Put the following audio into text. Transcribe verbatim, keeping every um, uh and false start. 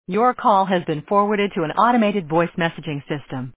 Your call has been forwarded to an automated voice messaging system.